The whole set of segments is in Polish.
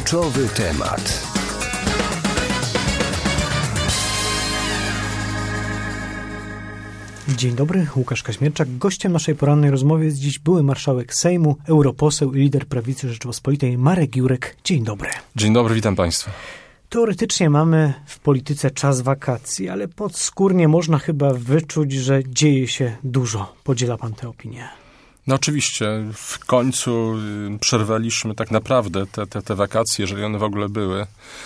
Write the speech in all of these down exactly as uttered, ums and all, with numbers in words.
Kluczowy temat. Dzień dobry, Łukasz Kaźmierczak. Gościem naszej porannej rozmowy jest dziś były marszałek Sejmu, europoseł i lider prawicy Rzeczypospolitej Marek Jurek. Dzień dobry. Dzień dobry, witam Państwa. Teoretycznie mamy w polityce czas wakacji, ale podskórnie można chyba wyczuć, że dzieje się dużo. Podziela pan tę opinię? No oczywiście, w końcu przerwaliśmy tak naprawdę te, te, te wakacje, jeżeli one w ogóle były.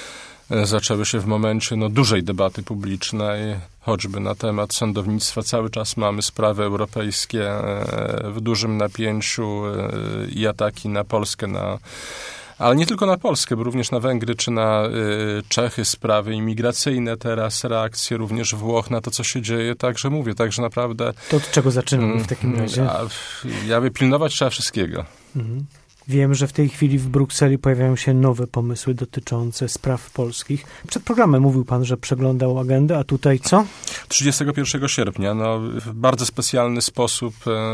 Zaczęły się w momencie no, dużej debaty publicznej, choćby na temat sądownictwa. Cały czas mamy sprawy europejskie w dużym napięciu i ataki na Polskę, na, ale nie tylko na Polskę, bo również na Węgry czy na Czechy, sprawy imigracyjne teraz, reakcje również Włoch na to, co się dzieje. Także mówię, także naprawdę... To od czego zaczynamy w takim razie? Ja, ja by pilnować trzeba wszystkiego. Mhm. Wiem, że w tej chwili w Brukseli pojawiają się nowe pomysły dotyczące spraw polskich. Przed programem mówił pan, że przeglądał agendę, a tutaj co? trzydziestego pierwszego sierpnia, no, w bardzo specjalny sposób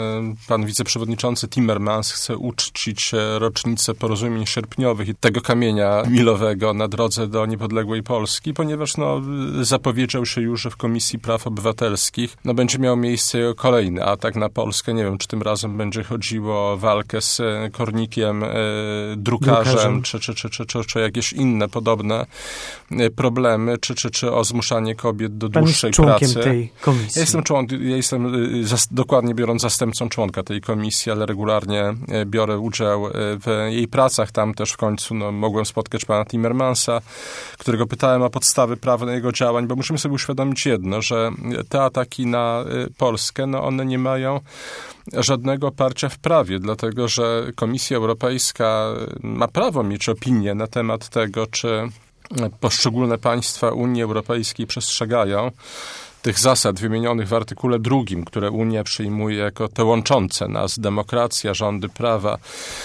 pan wiceprzewodniczący Timmermans chce uczcić rocznicę porozumień sierpniowych i tego kamienia milowego na drodze do niepodległej Polski, ponieważ no, zapowiedział się już, że w Komisji Praw Obywatelskich no, będzie miał miejsce kolejny atak na Polskę. Nie wiem, czy tym razem będzie chodziło o walkę z Kornikiem, drukarzem, drukarzem. Czy, czy, czy, czy, czy, czy jakieś inne podobne problemy, czy, czy, czy o zmuszanie kobiet do Pan dłuższej jest członkiem pracy. tej komisji. Ja jestem, człon, ja jestem zas, dokładnie biorąc zastępcą członka tej komisji, ale regularnie biorę udział w jej pracach. Tam też w końcu no, mogłem spotkać pana Timmermansa, którego pytałem o podstawy prawne jego działań, bo musimy sobie uświadomić jedno, że te ataki na Polskę, no one nie mają żadnego oparcia w prawie, dlatego że Komisja Europejska ma prawo mieć opinię na temat tego, czy poszczególne państwa Unii Europejskiej przestrzegają tych zasad wymienionych w artykule drugim, które Unia przyjmuje jako te łączące nas, demokracja, rządy prawa,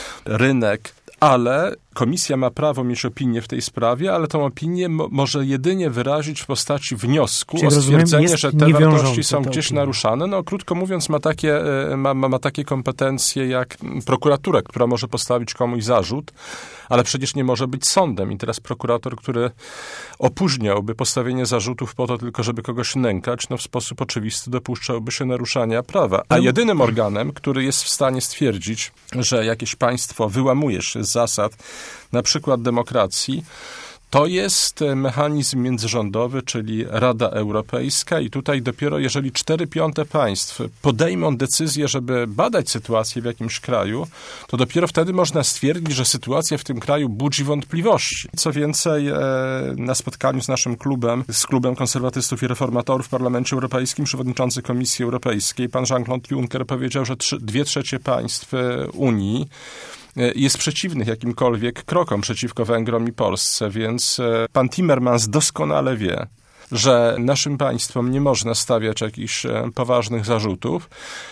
rynek, ale Komisja ma prawo mieć opinię w tej sprawie, ale tą opinię mo- może jedynie wyrazić w postaci wniosku Czyli o stwierdzenie, rozumiem, że te wartości są gdzieś opinia. naruszane. No krótko mówiąc, ma takie, ma, ma, ma takie kompetencje jak prokuratura, która może postawić komuś zarzut, ale przecież nie może być sądem. I teraz prokurator, który opóźniałby postawienie zarzutów po to tylko, żeby kogoś nękać, no w sposób oczywisty dopuszczałby się naruszania prawa. A jedynym organem, który jest w stanie stwierdzić, że jakieś państwo wyłamuje się z zasad na przykład demokracji, to jest mechanizm międzyrządowy, czyli Rada Europejska i tutaj dopiero jeżeli cztery piąte państw podejmą decyzję, żeby badać sytuację w jakimś kraju, to dopiero wtedy można stwierdzić, że sytuacja w tym kraju budzi wątpliwości. Co więcej, na spotkaniu z naszym klubem, z klubem konserwatystów i reformatorów w Parlamencie Europejskim, przewodniczący Komisji Europejskiej, pan Jean-Claude Juncker powiedział, że trzy, dwie trzecie państw Unii jest przeciwnych jakimkolwiek krokom przeciwko Węgrom i Polsce, więc pan Timmermans doskonale wie, że naszym państwom nie można stawiać jakichś poważnych zarzutów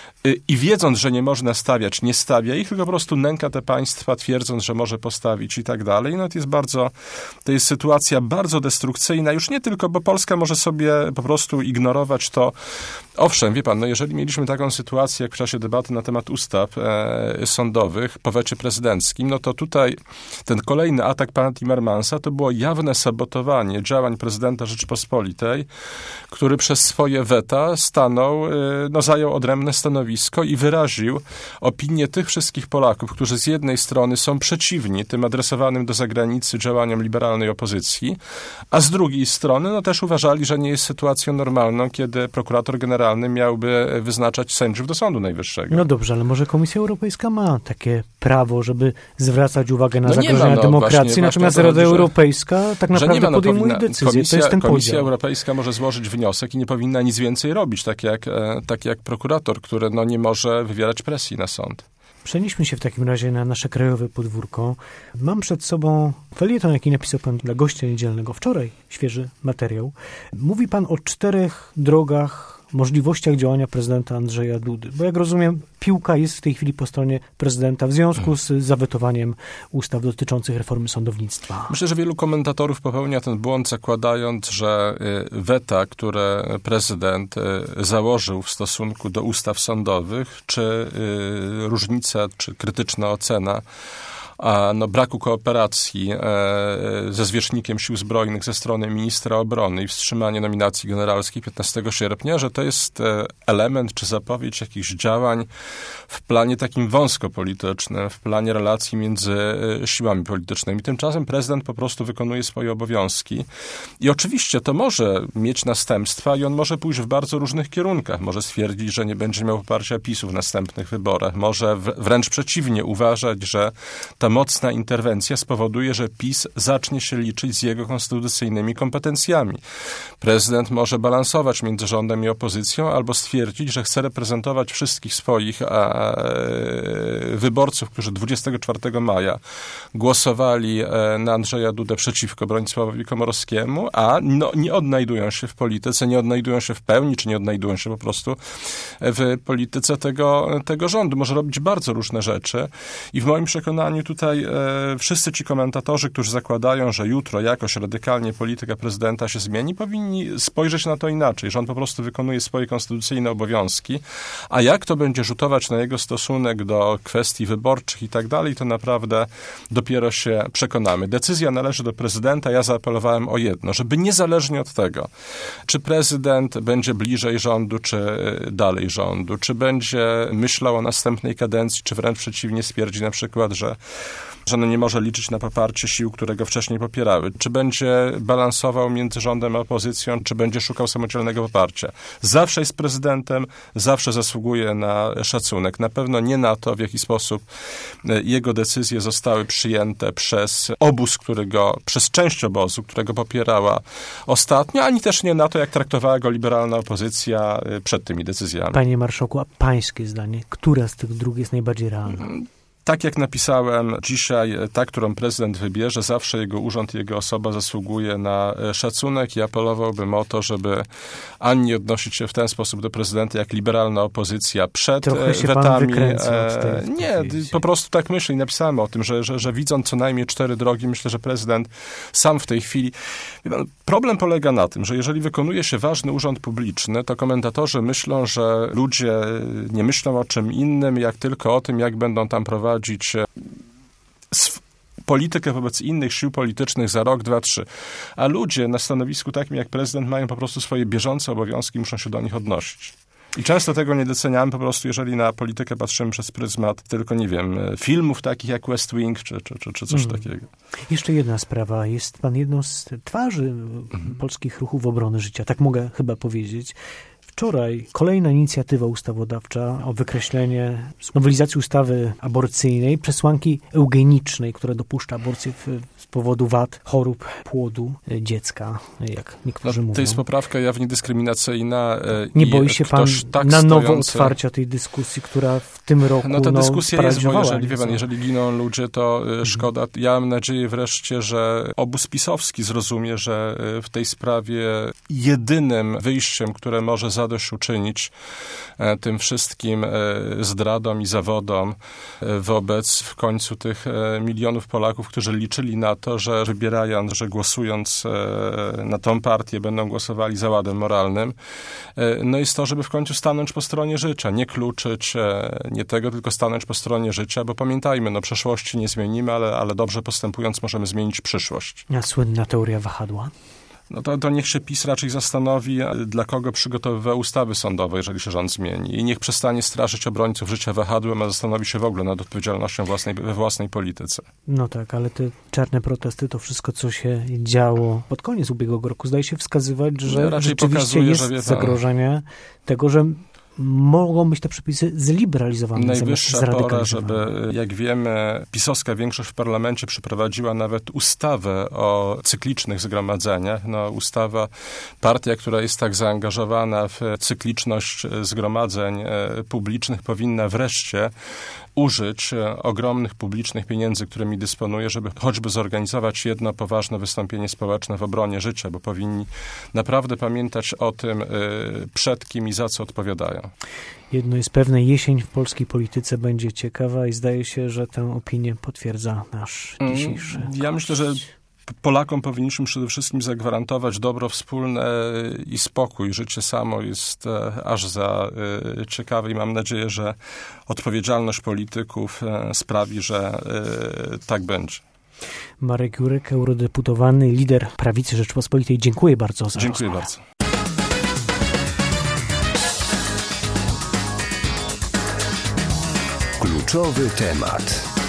i wiedząc, że nie można stawiać, nie stawia ich, tylko po prostu nęka te państwa, twierdząc, że może postawić i tak dalej. No to jest bardzo, to jest sytuacja bardzo destrukcyjna, już nie tylko, bo Polska może sobie po prostu ignorować to. Owszem, wie pan, no jeżeli mieliśmy taką sytuację, jak w czasie debaty na temat ustaw e, sądowych po wecie prezydenckim, no to tutaj ten kolejny atak pana Timmermansa to było jawne sabotowanie działań prezydenta Rzeczypospolitej, który przez swoje weta stanął, e, no zajął odrębne stanowisko i wyraził opinię tych wszystkich Polaków, którzy z jednej strony są przeciwni tym adresowanym do zagranicy działaniom liberalnej opozycji, a z drugiej strony no też uważali, że nie jest sytuacją normalną, kiedy prokurator generalny miałby wyznaczać sędziów do Sądu Najwyższego. No dobrze, ale może Komisja Europejska ma takie prawo, żeby zwracać uwagę na no zagrożenia ma, no, demokracji, właśnie, natomiast właśnie Rada chodzi, Europejska tak naprawdę ma, no, podejmuje powinna, decyzję. Komisja, to jest ten Komisja podział. Europejska może złożyć wniosek i nie powinna nic więcej robić, tak jak, tak jak prokurator, który no, nie może wywierać presji na sąd. Przenieśmy się w takim razie na nasze krajowe podwórko. Mam przed sobą felieton, jaki napisał pan dla gościa niedzielnego wczoraj, świeży materiał. Mówi pan o czterech drogach, możliwościach działania prezydenta Andrzeja Dudy. Bo jak rozumiem, piłka jest w tej chwili po stronie prezydenta w związku z zawetowaniem ustaw dotyczących reformy sądownictwa. Myślę, że wielu komentatorów popełnia ten błąd, zakładając, że weta, które prezydent założył w stosunku do ustaw sądowych, czy różnica, czy krytyczna ocena a, no, braku kooperacji e, ze zwierzchnikiem sił zbrojnych ze strony ministra obrony i wstrzymanie nominacji generalskiej piętnastego sierpnia, że to jest e, element czy zapowiedź jakichś działań w planie takim wąskopolitycznym, w planie relacji między e, siłami politycznymi. Tymczasem prezydent po prostu wykonuje swoje obowiązki i oczywiście to może mieć następstwa i on może pójść w bardzo różnych kierunkach. Może stwierdzić, że nie będzie miał poparcia PiSu w następnych wyborach. Może wręcz przeciwnie uważać, że ta mocna interwencja spowoduje, że PiS zacznie się liczyć z jego konstytucyjnymi kompetencjami. Prezydent może balansować między rządem i opozycją albo stwierdzić, że chce reprezentować wszystkich swoich a, wyborców, którzy dwudziestego czwartego maja głosowali na Andrzeja Dudę przeciwko Bronisławowi Komorowskiemu, a no, nie odnajdują się w polityce, nie odnajdują się w pełni, czy nie odnajdują się po prostu w polityce tego, tego rządu. Może robić bardzo różne rzeczy i w moim przekonaniu tutaj e, wszyscy ci komentatorzy, którzy zakładają, że jutro jakoś radykalnie polityka prezydenta się zmieni, powinni spojrzeć na to inaczej, że on po prostu wykonuje swoje konstytucyjne obowiązki, a jak to będzie rzutować na jego stosunek do kwestii wyborczych i tak dalej, to naprawdę dopiero się przekonamy. Decyzja należy do prezydenta. Ja zaapelowałem o jedno, żeby niezależnie od tego, czy prezydent będzie bliżej rządu, czy dalej rządu, czy będzie myślał o następnej kadencji, czy wręcz przeciwnie stwierdzi na przykład, że że no nie może liczyć na poparcie sił, które go wcześniej popierały. Czy będzie balansował między rządem a opozycją, czy będzie szukał samodzielnego poparcia. Zawsze jest prezydentem, zawsze zasługuje na szacunek. Na pewno nie na to, w jaki sposób jego decyzje zostały przyjęte przez obóz, który go, przez część obozu, którego popierała ostatnio, ani też nie na to, jak traktowała go liberalna opozycja przed tymi decyzjami. Panie marszałku, a pańskie zdanie, która z tych dróg jest najbardziej realna? Tak jak napisałem dzisiaj, ta, którą prezydent wybierze, zawsze jego urząd i jego osoba zasługuje na szacunek i apelowałbym o to, żeby ani nie odnosić się w ten sposób do prezydenta, jak liberalna opozycja przed Trochę się wetami. Pan wykręca od tej nie, po prostu tak myślę i napisałem o tym, że, że, że widząc co najmniej cztery drogi, myślę, że prezydent sam w tej chwili... Problem polega na tym, że jeżeli wykonuje się ważny urząd publiczny, to komentatorzy myślą, że ludzie nie myślą o czym innym, jak tylko o tym, jak będą tam prowadzić politykę wobec innych sił politycznych za rok, dwa, trzy. A ludzie na stanowisku takim jak prezydent mają po prostu swoje bieżące obowiązki, muszą się do nich odnosić. I często tego nie doceniamy, po prostu jeżeli na politykę patrzymy przez pryzmat tylko, nie wiem, filmów takich jak West Wing, czy, czy, czy, czy coś mm. takiego. Jeszcze jedna sprawa. Jest pan jedną z twarzy mm. polskich ruchów obrony życia. Tak mogę chyba powiedzieć. Wczoraj kolejna inicjatywa ustawodawcza o wykreślenie z nowelizacji ustawy aborcyjnej przesłanki eugenicznej, która dopuszcza aborcję w, z powodu wad, chorób płodu dziecka, jak niektórzy no, mówią. To jest poprawka jawnie dyskryminacyjna. Nie boi się pan tak na nowo stojący... otwarcia tej dyskusji, która w tym roku No ta dyskusja no, jest, bo jeżeli, wie pan, co? jeżeli giną ludzie, to mhm. szkoda. Ja mam nadzieję wreszcie, że obóz pisowski zrozumie, że w tej sprawie jedynym wyjściem, które może zadośćuczynić tym wszystkim zdradom i zawodom wobec w końcu tych milionów Polaków, którzy liczyli na to, że wybierając, że głosując na tą partię będą głosowali za ładem moralnym, no jest to, żeby w końcu stanąć po stronie życia, nie kluczyć, nie tego, tylko stanąć po stronie życia, bo pamiętajmy, no przeszłości nie zmienimy, ale, ale dobrze postępując możemy zmienić przyszłość. A słynna teoria wahadła? No to, to niech się PiS raczej zastanowi, dla kogo przygotowywał ustawy sądowe, jeżeli się rząd zmieni. I niech przestanie straszyć obrońców życia wahadłem, a zastanowi się w ogóle nad odpowiedzialnością własnej, we własnej polityce. No tak, ale te czarne protesty, to wszystko, co się działo pod koniec ubiegłego roku, zdaje się wskazywać, że raczej rzeczywiście pokazuje, jest że wie pan, zagrożenie tego, że mogą być te przepisy zliberalizowane. Najwyższa pora, żeby, jak wiemy, pisowska większość w parlamencie przeprowadziła nawet ustawę o cyklicznych zgromadzeniach. No, ustawa, partia, która jest tak zaangażowana w cykliczność zgromadzeń publicznych, powinna wreszcie użyć ogromnych publicznych pieniędzy, którymi dysponuje, żeby choćby zorganizować jedno poważne wystąpienie społeczne w obronie życia, bo powinni naprawdę pamiętać o tym, przed kim i za co odpowiadają. Jedno jest pewne, jesień w polskiej polityce będzie ciekawa i zdaje się, że tę opinię potwierdza nasz dzisiejszy Ja myślę, że Polakom powinniśmy przede wszystkim zagwarantować dobro wspólne i spokój. Życie samo jest aż za ciekawe i mam nadzieję, że odpowiedzialność polityków sprawi, że tak będzie. Marek Jurek, eurodeputowany, lider Prawicy Rzeczpospolitej. Dziękuję bardzo za Dziękuję rozmowę. bardzo. Kluczowy temat.